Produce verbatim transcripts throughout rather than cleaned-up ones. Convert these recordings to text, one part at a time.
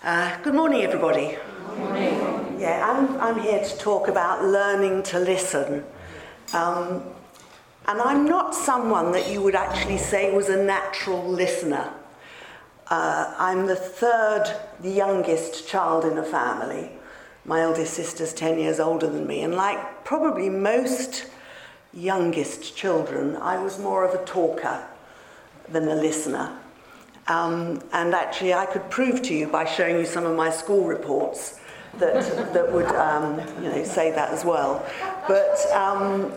Uh, good morning, everybody. Good morning. Yeah, I'm, I'm here to talk about learning to listen. Um, and I'm not someone that you would actually say was a natural listener. Uh, I'm the third, the youngest child in a family. My eldest sister's ten years older than me, and like probably most youngest children, I was more of a talker than a listener. Um, and actually, I could prove to you by showing you some of my school reports that that would, um, you know, say that as well. But um,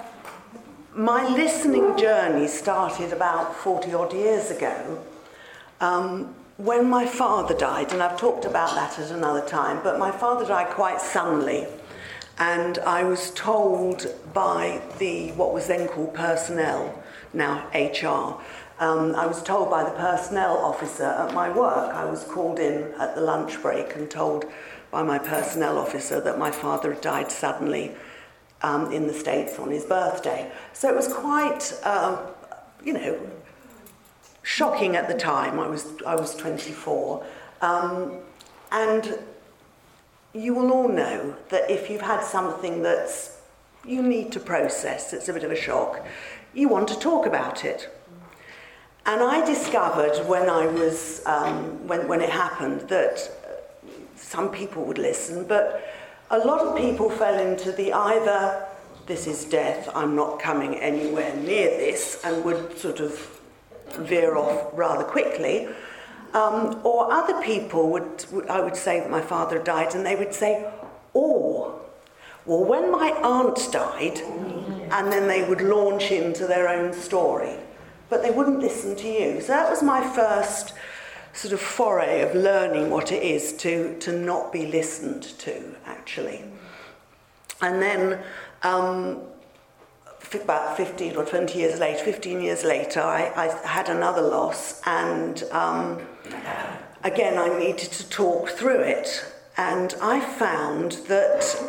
my listening journey started about forty odd years ago, um, when my father died, and I've talked about that at another time. But my father died quite suddenly, and I was told by the what was then called personnel, now H R. Um, I was told by the personnel officer at my work. I was called in at the lunch break and told by my personnel officer that my father had died suddenly um, in the States on his birthday. So it was quite, uh, you know, shocking at the time. I was I was twenty-four, um, and you will all know that if you've had something that's you need to process, it's a bit of a shock, you want to talk about it. And I discovered when I was, um, when, when it happened, that some people would listen, but a lot of people fell into the either, this is death, I'm not coming anywhere near this, and would sort of veer off rather quickly. Um, or other people would, would, I would say that my father died, and they would say, oh, well, when my aunt died, and then they would launch into their own story. But they wouldn't listen to you. So that was my first sort of foray of learning what it is to, to not be listened to, actually. And then um, about fifteen or twenty years later, fifteen years later, I, I had another loss. And um, again, I needed to talk through it. And I found that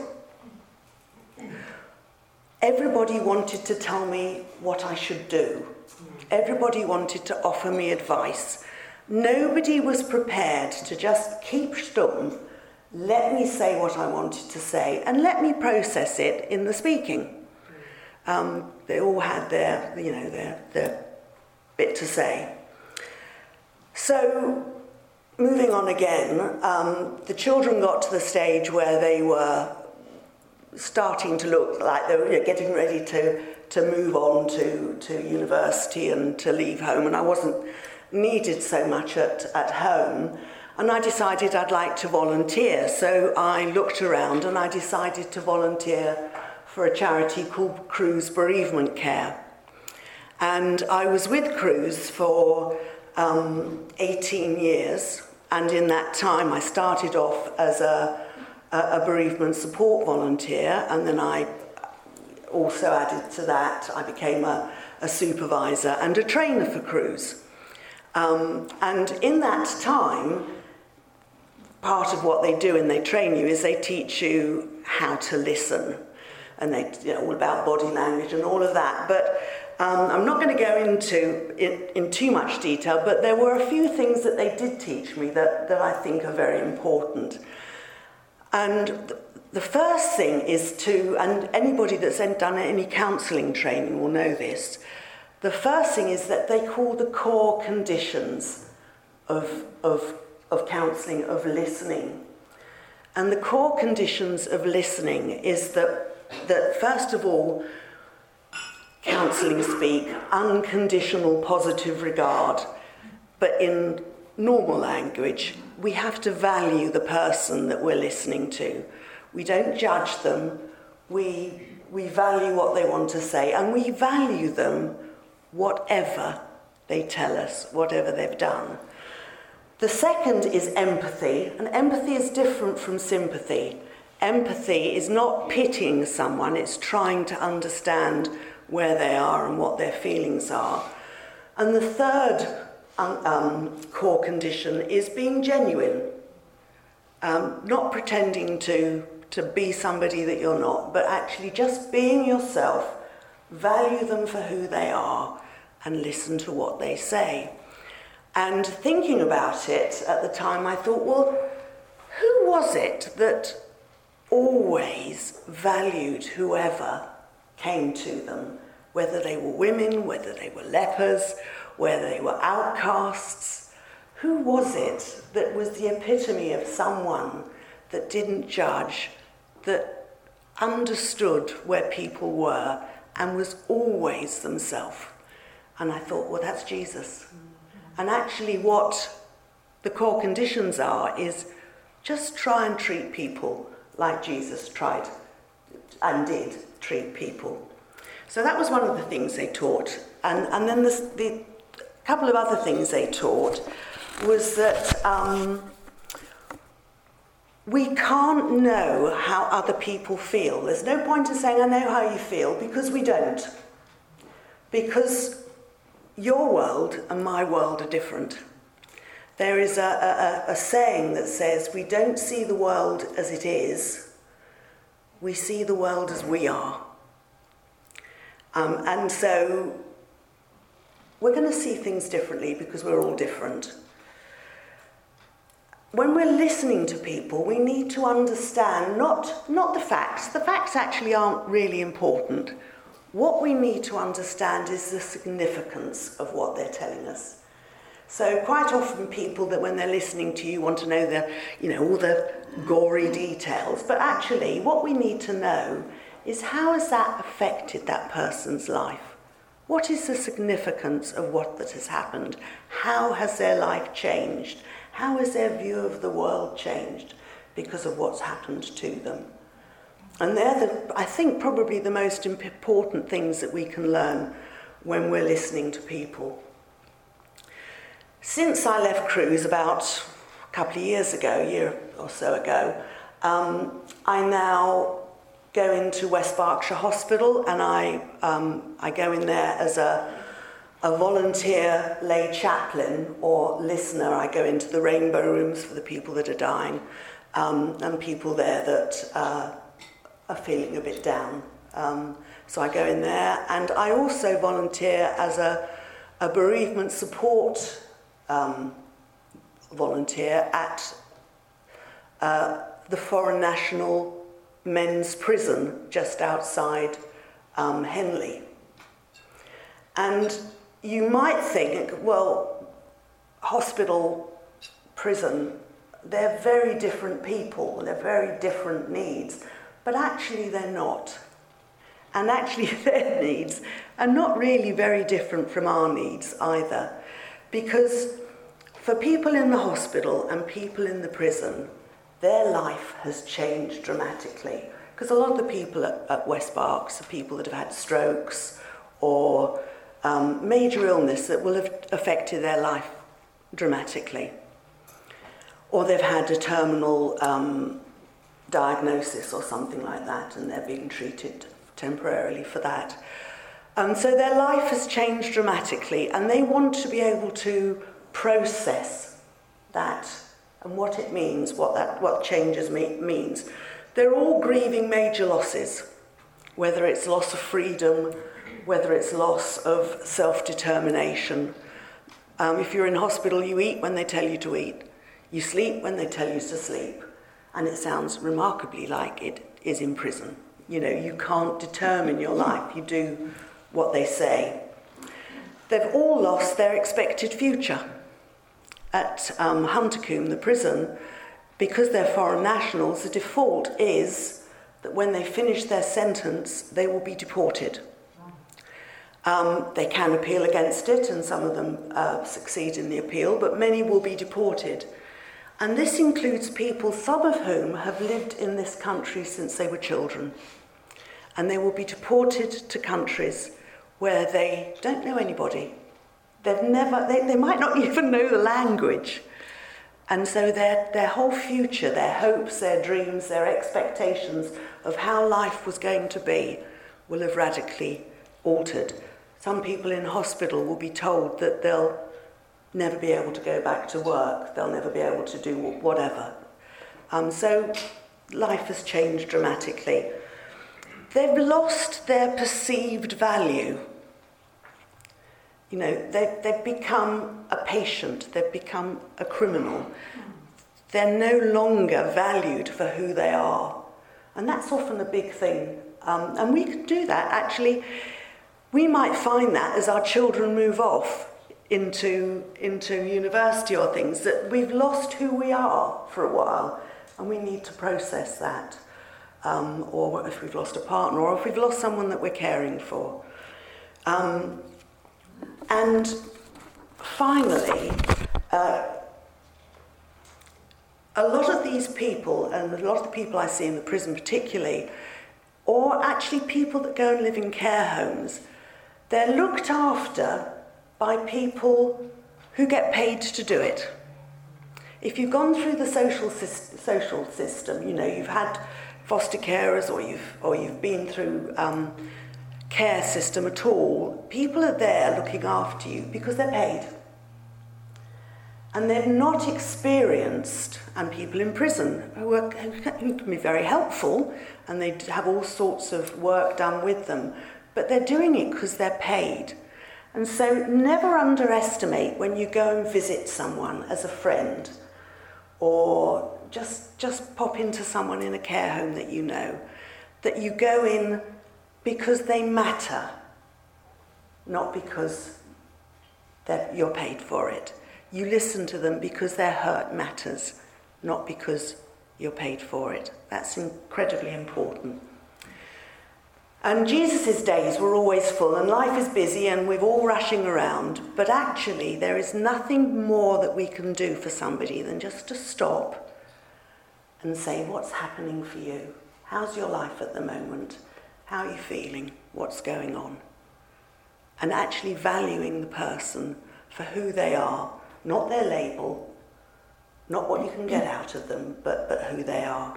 everybody wanted to tell me what I should do. Everybody wanted to offer me advice. Nobody was prepared to just keep stumm, let me say what I wanted to say, and let me process it in the speaking. Um, they all had their, you know, their, their bit to say. So, moving on again, um, the children got to the stage where they were starting to look like they were, you know, getting ready to to move on to, to university and to leave home, and I wasn't needed so much at, at home, and I decided I'd like to volunteer. So I looked around and I decided to volunteer for a charity called Cruse Bereavement Care. And I was with Cruse for um, eighteen years, and in that time I started off as a, a, a bereavement support volunteer, and then I also added to that, I became a, a supervisor and a trainer for Cruse. Um, and in that time, part of what they do and they train you is they teach you how to listen. And they, you know, all about body language and all of that. But um, I'm not going to go into it in too much detail, but there were a few things that they did teach me that, that I think are very important. And th- The first thing is to, and anybody that's done any counselling training will know this, the first thing is that they call the core conditions of, of, of counselling, of listening. And the core conditions of listening is that, that first of all, counselling speak unconditional positive regard, but in normal language, we have to value the person that we're listening to. We don't judge them, we, we value what they want to say, and we value them whatever they tell us, whatever they've done. The second is empathy, and empathy is different from sympathy. Empathy is not pitying someone, it's trying to understand where they are and what their feelings are. And the third um, um, core condition is being genuine, um, not pretending to to be somebody that you're not, but actually just being yourself, value them for who they are, and listen to what they say. And thinking about it at the time, I thought, well, who was it that always valued whoever came to them, whether they were women, whether they were lepers, whether they were outcasts? Who was it that was the epitome of someone that didn't judge, that understood where people were and was always themselves? And I thought, well, that's Jesus. And actually what the core conditions are is just try and treat people like Jesus tried and did treat people. So that was one of the things they taught. And, and then the, the couple of other things they taught was that um, we can't know how other people feel. There's no point in saying, I know how you feel, because we don't. Because your world and my world are different. There is a, a, a saying that says, we don't see the world as it is, we see the world as we are. Um, and so we're going to see things differently because we're all different. When we're listening to people, we need to understand not, not the facts. The facts actually aren't really important. What we need to understand is the significance of what they're telling us. So quite often people that when they're listening to you want to know the, you know, all the gory details. But actually what we need to know is how has that affected that person's life? What is the significance of what that has happened? How has their life changed? How has their view of the world changed because of what's happened to them? And they're, the, I think, probably the most important things that we can learn when we're listening to people. Since I left Cruse about a couple of years ago, a year or so ago, um, I now go into West Berkshire Hospital, and I um, I go in there as a, a volunteer lay chaplain or listener. I go into the rainbow rooms for the people that are dying, um, and people there that uh, are feeling a bit down. Um, so I go in there, and I also volunteer as a, a bereavement support um, volunteer at uh, the Foreign National Men's Prison just outside um, Henley. And you might think, well, hospital, prison, they're very different people, they're very different needs, but actually they're not. And actually their needs are not really very different from our needs either, because for people in the hospital and people in the prison, their life has changed dramatically. Because a lot of the people at, at West Berks are people that have had strokes or um, major illness that will have affected their life dramatically. Or they've had a terminal um, diagnosis or something like that, and they're being treated temporarily for that. Um, so their life has changed dramatically, and they want to be able to process that and what it means, what that what changes me, means. They're all grieving major losses, whether it's loss of freedom, whether it's loss of self-determination. Um, if you're in hospital, you eat when they tell you to eat. You sleep when they tell you to sleep. And it sounds remarkably like it is in prison. You know, you can't determine your life. You do what they say. They've all lost their expected future. At um, Huntercombe, the prison, because they're foreign nationals, the default is that when they finish their sentence, they will be deported. Um, they can appeal against it, and some of them uh, succeed in the appeal, but many will be deported. And this includes people, some of whom have lived in this country since they were children. And they will be deported to countries where they don't know anybody. They've never, they, they might not even know the language. And so their, their whole future, their hopes, their dreams, their expectations of how life was going to be will have radically altered. Some people in hospital will be told that they'll never be able to go back to work, they'll never be able to do whatever. Um, so life has changed dramatically. They've lost their perceived value. You know, they, they've become a patient, they've become a criminal. They're no longer valued for who they are. And that's often a big thing. Um, and we can do that. Actually, we might find that as our children move off into, into university or things, that we've lost who we are for a while, and we need to process that. Um, or if we've lost a partner, or if we've lost someone that we're caring for. Um, and finally, uh, a lot of these people, and a lot of the people I see in the prison particularly, or actually people that go and live in care homes, they're looked after by people who get paid to do it. If you've gone through the social social system, you know, you've had foster carers, or you've or you've been through um, care system at all, people are there looking after you because they're paid. And they've not experienced, and people in prison who, are, who can be very helpful, and they have all sorts of work done with them, but they're doing it because they're paid. And so never underestimate when you go and visit someone as a friend, or just just pop into someone in a care home that you know, that you go in because they matter, not because that you're paid for it. You listen to them because their hurt matters, not because you're paid for it. That's incredibly important. And Jesus' days were always full, and life is busy, and we're all rushing around. But actually, there is nothing more that we can do for somebody than just to stop and say, what's happening for you? How's your life at the moment? How are you feeling? What's going on? And actually valuing the person for who they are, not their label, not what you can get out of them, but, but who they are.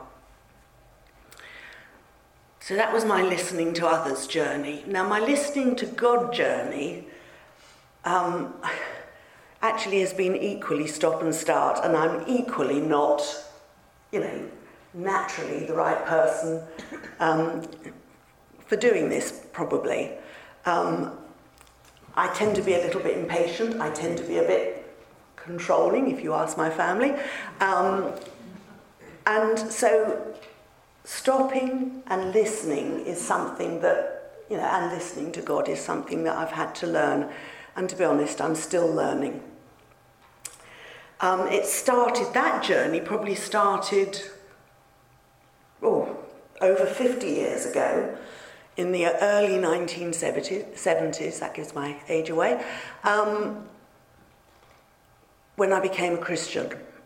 So that was my listening to others journey. Now my listening to God journey um, actually has been equally stop and start, and I'm equally not, you know, naturally the right person um, for doing this, probably. Um, I tend to be a little bit impatient, I tend to be a bit controlling, if you ask my family. Um, and so stopping and listening is something that, you know, and listening to God is something that I've had to learn. And to be honest, I'm still learning. Um, it started, that journey probably started, oh, over fifty years ago, in the early nineteen seventies, that gives my age away, um, when I became a Christian.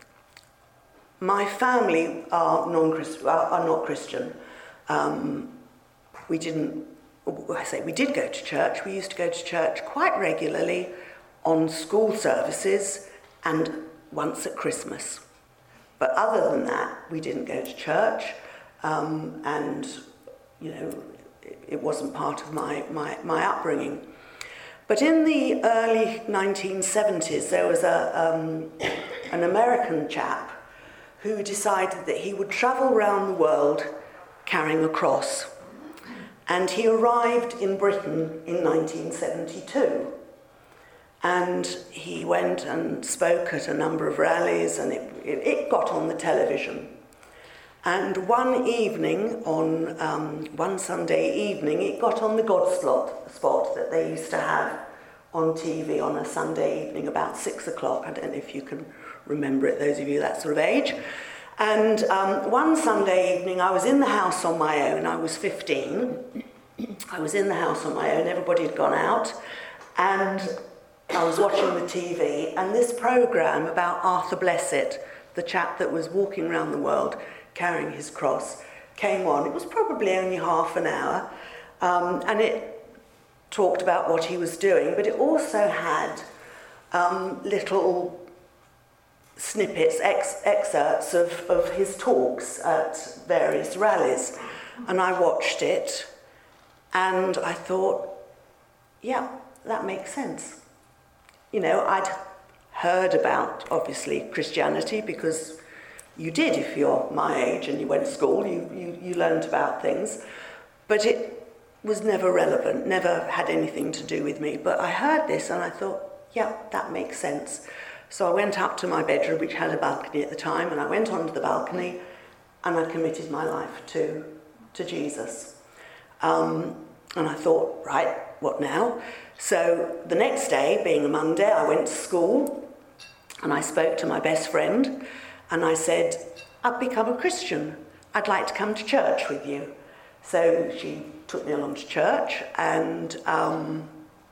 My family are non-Christian, are not Christian. Um, we didn't, I say we did go to church. We used to go to church quite regularly on school services and once at Christmas. But other than that, we didn't go to church, um, and, you know, it, it wasn't part of my, my, my upbringing. But in the early nineteen seventies, there was a um, an American chap who decided that he would travel around the world carrying a cross. And he arrived in Britain in nineteen seventy-two. And he went and spoke at a number of rallies, and it, it, it got on the television. And one evening, on um, one Sunday evening, it got on the God slot, spot that they used to have on T V on a Sunday evening about six o'clock. I don't know if you can remember it, those of you that sort of age. And um, one Sunday evening, I was in the house on my own. I was fifteen. I was in the house on my own. Everybody had gone out. And I was watching the T V. And this programme about Arthur Blessitt, the chap that was walking around the world carrying his cross, came on. It was probably only half an hour. Um, and it talked about what he was doing. But it also had um, little snippets, ex- excerpts of, of his talks at various rallies. And I watched it, and I thought, yeah, that makes sense. You know, I'd heard about, obviously, Christianity, because you did, if you're my age and you went to school, you, you, you learned about things. But it was never relevant, never had anything to do with me. But I heard this and I thought, yeah, that makes sense. So I went up to my bedroom, which had a balcony at the time, and I went onto the balcony and I committed my life to, to Jesus. Um, and I thought, right, what now? So the next day, being a Monday, I went to school and I spoke to my best friend and I said, I've become a Christian. I'd like to come to church with you. So she took me along to church and um,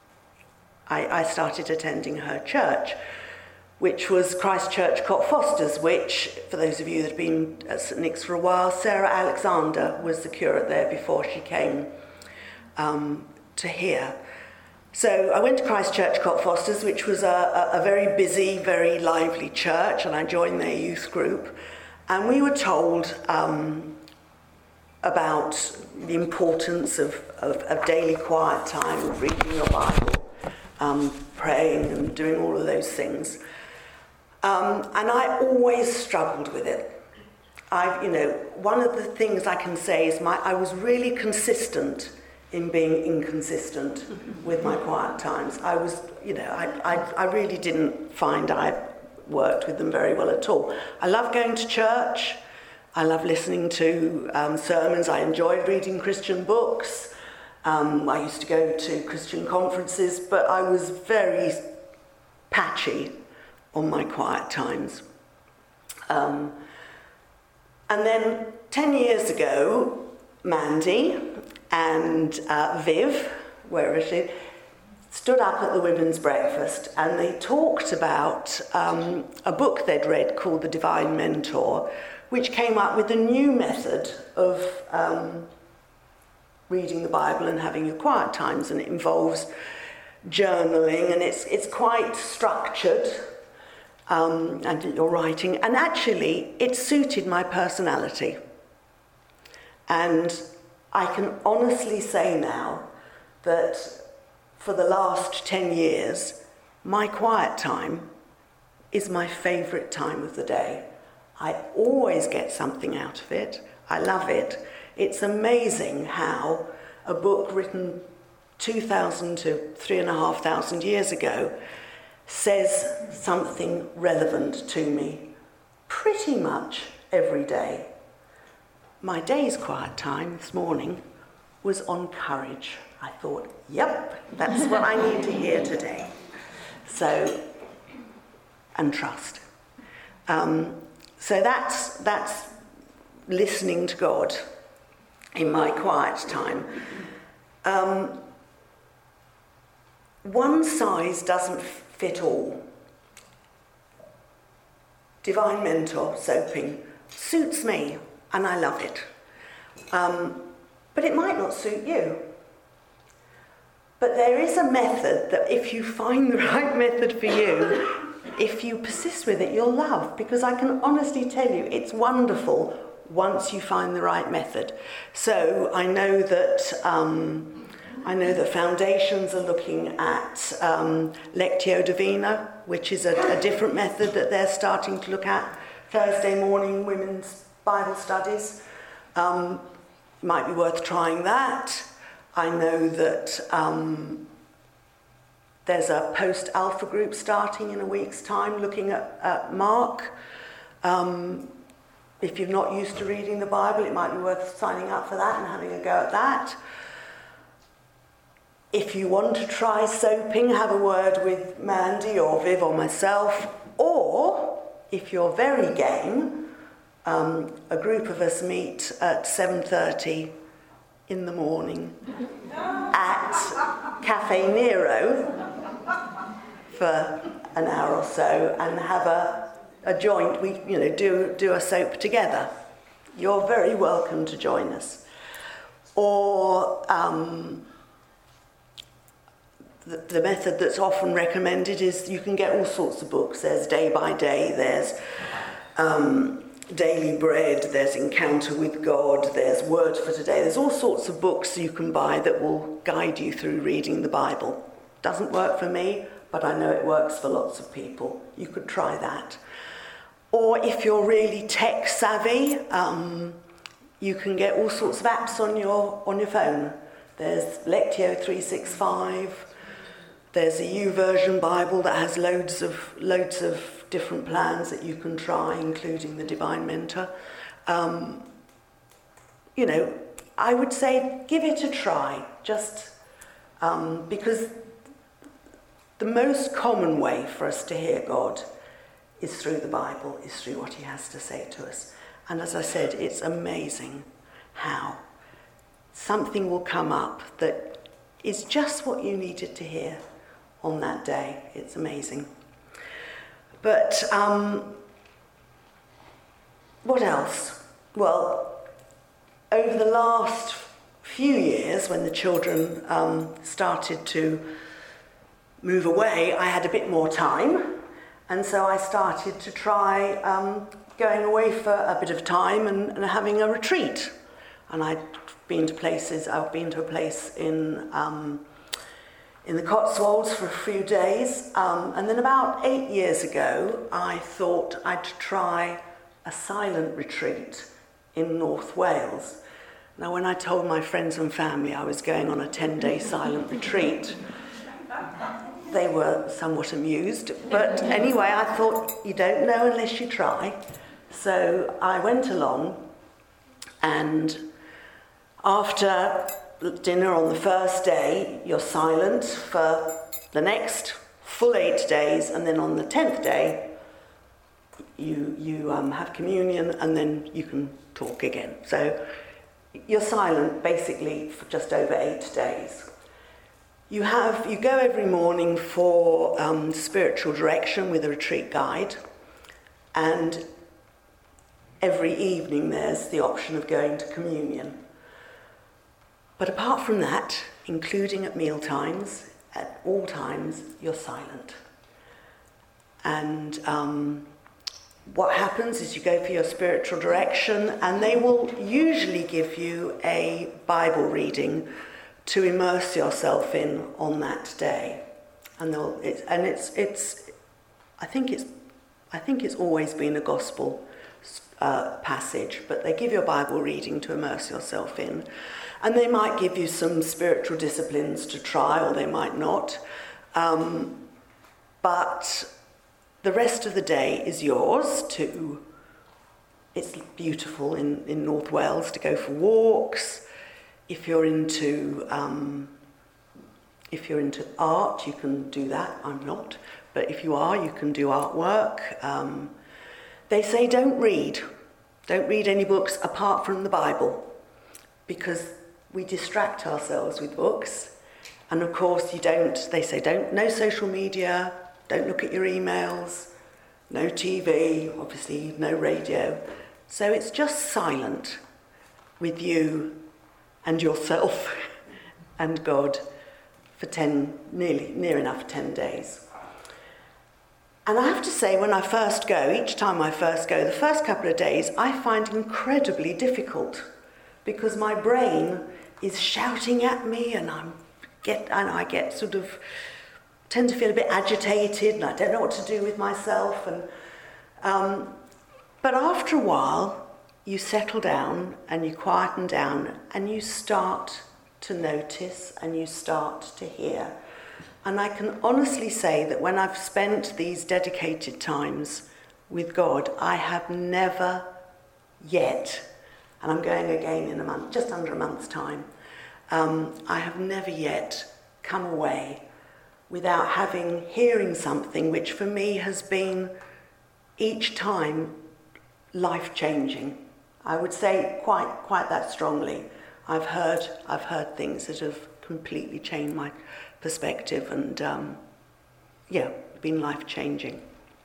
I, I started attending her church, which was Christ Church Cockfosters, which, for those of you that have been at St Nick's for a while, Sarah Alexander was the curate there before she came um, to here. So I went to Christ Church Cockfosters, which was a, a, a very busy, very lively church, and I joined their youth group. And we were told um, about the importance of, of, of daily quiet time, of reading your Bible, um, praying and doing all of those things. Um, and I always struggled with it. I, you know, one of the things I can say is my I was really consistent in being inconsistent with my quiet times. I was, you know, I, I, I really didn't find I worked with them very well at all. I love going to church. I love listening to um, sermons. I enjoyed reading Christian books. Um, I used to go to Christian conferences, but I was very patchy on my quiet times. Um, and then ten years ago, Mandy and uh, Viv, where is she, stood up at the women's breakfast and they talked about um, a book they'd read called The Divine Mentor, which came up with a new method of um, reading the Bible and having your quiet times, and it involves journaling and it's it's quite structured. Um, and your writing, and actually it suited my personality. And I can honestly say now that for the last ten years, my quiet time is my favourite time of the day. I always get something out of it. I love it. It's amazing how a book written two thousand to three and a half thousand years ago says something relevant to me pretty much every day. My day's quiet time this morning was on courage. I thought, yep, that's what I need to hear today. So, and trust. Um, so that's that's listening to God in my quiet time. Um, one size doesn't fit all. Divine Mentor soaping suits me and I love it. Um, but it might not suit you. But there is a method that if you find the right method for you, if you persist with it, you'll love. Because I can honestly tell you, it's wonderful once you find the right method. So I know that um, I know that foundations are looking at um, Lectio Divina, which is a, a different method that they're starting to look at. Thursday morning women's Bible studies. Um, might be worth trying that. I know that um, there's a post-alpha group starting in a week's time looking at, at Mark. Um, if you're not used to reading the Bible, it might be worth signing up for that and having a go at that. If you want to try soaping, have a word with Mandy or Viv or myself. Or, if you're very game, um, a group of us meet at seven thirty in the morning at Cafe Nero for an hour or so and have a, a joint. We, you know, do do a soap together. You're very welcome to join us. Or um, the, the method that's often recommended is you can get all sorts of books. There's Day by Day. There's um, Daily Bread, there's Encounter with God, there's Word for Today. There's all sorts of books you can buy that will guide you through reading the Bible. Doesn't work for me, but I know it works for lots of people. You could try that. Or if you're really tech savvy, um, you can get all sorts of apps on your on your phone There's Lectio three sixty-five. There's a YouVersion Bible that has loads of loads of different plans that you can try, including the Divine Mentor. Um, you know, I would say give it a try, just um, because the most common way for us to hear God is through the Bible, is through what he has to say to us. And as I said, it's amazing how something will come up that is just what you needed to hear on that day. It's amazing. But um, what else? Well, over the last few years, when the children um, started to move away, I had a bit more time, and so I started to try um, going away for a bit of time and, and having a retreat. And I'd been to places, I've been to a place in um, in the Cotswolds for a few days, um, and then about eight years ago, I thought I'd try a silent retreat in North Wales. Now, when I told my friends and family I was going on a ten-day silent retreat, they were somewhat amused. But anyway, I thought, you don't know unless you try. So I went along, and after dinner on the first day, you're silent for the next full eight days, and then on the tenth day, you you um, have communion, and then you can talk again. So you're silent basically for just over eight days. You have you go every morning for um, spiritual direction with a retreat guide, and every evening there's the option of going to communion. But apart from that, including at meal times, at all times, you're silent. And um, what happens is you go for your spiritual direction, and they will usually give you a Bible reading to immerse yourself in on that day. And they'll it's, and it's it's I think it's I think it's always been a gospel uh, passage, but they give you a Bible reading to immerse yourself in. And they might give you some spiritual disciplines to try, or they might not. Um, but the rest of the day is yours to... It's beautiful in, in North Wales to go for walks. If you're into um, if you're into art, you can do that. I'm not. But if you are, you can do artwork. Um, they say don't read. Don't read any books apart from the Bible, because we distract ourselves with books. And of course you don't, they say don't, no social media, don't look at your emails, no T V, obviously no radio. So it's just silent with you and yourself and God for ten, nearly, near enough ten days. And I have to say, when I first go, each time I first go, the first couple of days, I find incredibly difficult, because my brain is shouting at me, and I'm get and I get sort of tend to feel a bit agitated, and I don't know what to do with myself. And um, but after a while, you settle down and you quieten down, and you start to notice and you start to hear. And I can honestly say that when I've spent these dedicated times with God, I have never yet, and I'm going again in a month, just under a month's time, um, I have never yet come away without having, hearing something which for me has been each time life-changing. I would say quite quite that strongly. I've heard I've heard things that have completely changed my perspective, and um, yeah, been life-changing.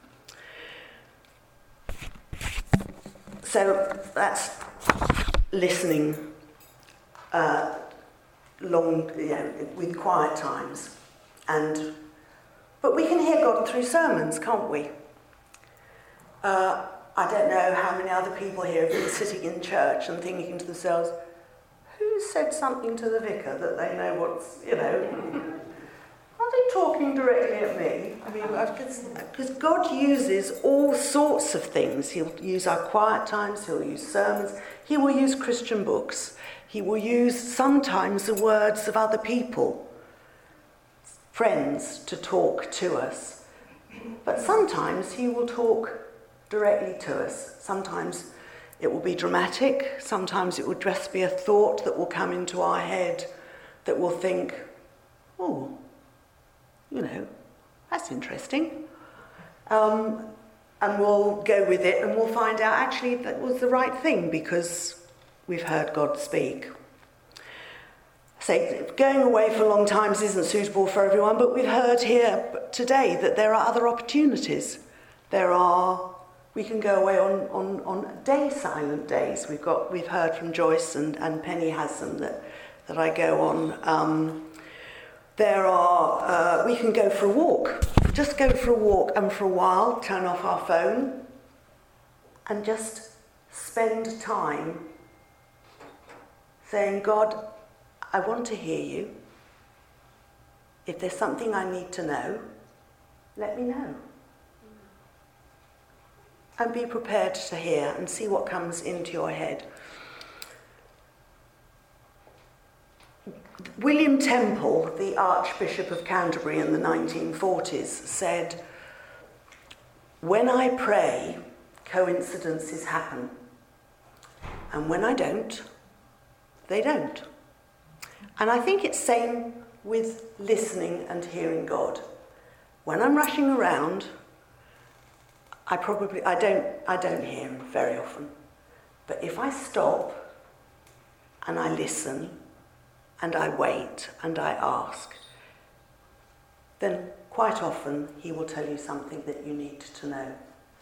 So that's listening uh, long, you know, with quiet times, and but we can hear God through sermons, can't we? Uh, I don't know how many other people here have been sitting in church and thinking to themselves, who said something to the vicar that they know what's, you know, are they talking directly at me? I mean, because God uses all sorts of things. He'll use our quiet times, he'll use sermons, he will use Christian books, he will use sometimes the words of other people, friends, to talk to us. But sometimes he will talk directly to us. Sometimes it will be dramatic, sometimes it will just be a thought that will come into our head that will think, oh, you know, that's interesting. Um, and we'll go with it and we'll find out actually that was the right thing because we've heard God speak. So going away for long times isn't suitable for everyone, but we've heard here today that there are other opportunities. There are, we can go away on, on, on day silent days. We've got, we've heard from Joyce and, and Penny has them that, that I go on. Um, There are, uh, we can go for a walk, just go for a walk and for a while turn off our phone and just spend time saying, God, I want to hear you. If there's something I need to know, let me know. And be prepared to hear and see what comes into your head. William Temple, the Archbishop of Canterbury in the nineteen forties, said, when I pray, coincidences happen. And when I don't, they don't. And I think it's same with listening and hearing God. When I'm rushing around, I probably, I don't, I don't hear him very often. But if I stop and I listen, and I wait and I ask, then quite often he will tell you something that you need to know.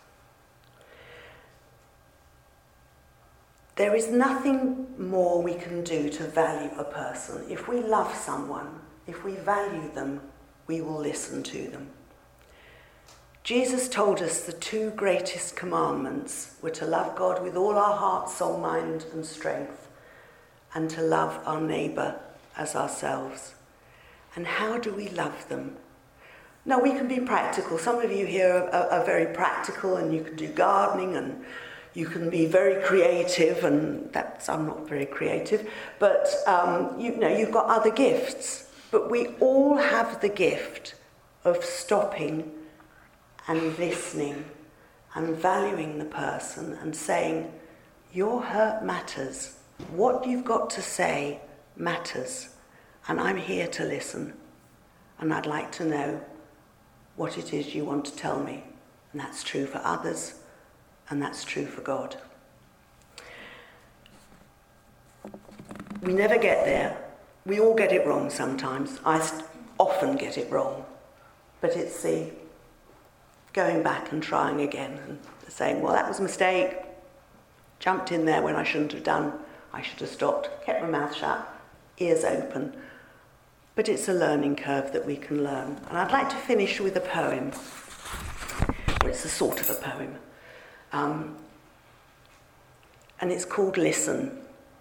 There is nothing more we can do to value a person. If we love someone, if we value them, we will listen to them. Jesus told us the two greatest commandments were to love God with all our heart, soul, mind and strength, and to love our neighbour as ourselves. And how do we love them? Now, we can be practical. Some of you here are, are very practical and you can do gardening and you can be very creative, and that's, I'm not very creative, but um, you know, you've got other gifts. But we all have the gift of stopping and listening and valuing the person and saying, your hurt matters. What you've got to say matters, and I'm here to listen, and I'd like to know what it is you want to tell me. And that's true for others, and that's true for God. We never get there. We all get it wrong sometimes. I often get it wrong, but it's the going back and trying again and saying, well, that was a mistake, jumped in there when I shouldn't have done, I should have stopped, kept my mouth shut, ears open. But it's a learning curve that we can learn. And I'd like to finish with a poem. Well, it's a sort of a poem. Um, and it's called Listen.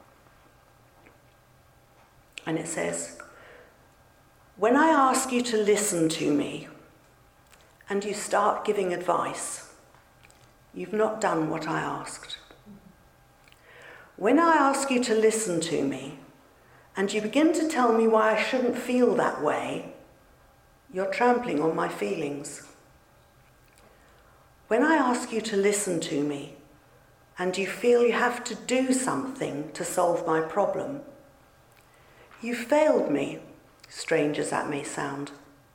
And it says, when I ask you to listen to me and you start giving advice, you've not done what I asked. When I ask you to listen to me and you begin to tell me why I shouldn't feel that way, you're trampling on my feelings. When I ask you to listen to me and you feel you have to do something to solve my problem, you failed me, strange as that may sound.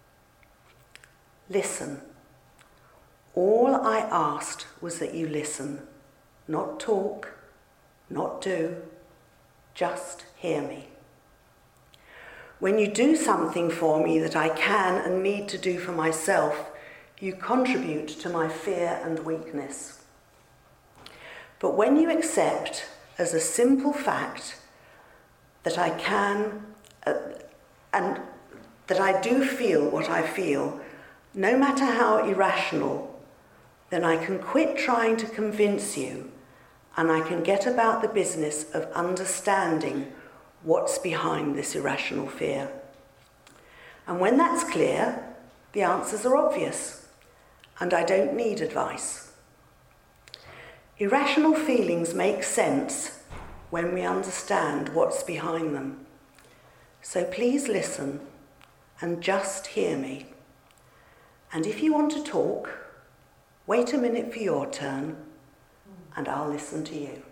Listen. All I asked was that you listen, not talk, not do, just hear me. When you do something for me that I can and need to do for myself, you contribute to my fear and weakness. But when you accept as a simple fact that I can uh, and that I do feel what I feel, no matter how irrational, then I can quit trying to convince you and I can get about the business of understanding what's behind this irrational fear. And when that's clear, the answers are obvious, and I don't need advice. Irrational feelings make sense when we understand what's behind them. So please listen and just hear me. And if you want to talk, wait a minute for your turn, and I'll listen to you.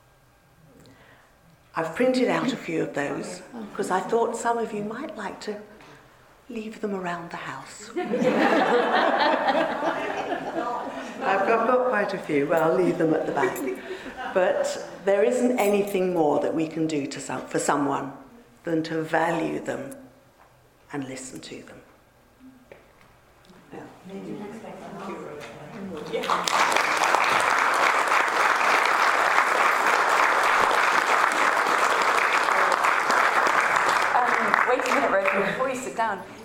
I've printed out a few of those because I thought some of you might like to leave them around the house. I've, I've got quite a few, but I'll leave them at the back. But there isn't anything more that we can do to some, for someone than to value them and listen to them. Um, wait a minute, Rosie, before you sit down.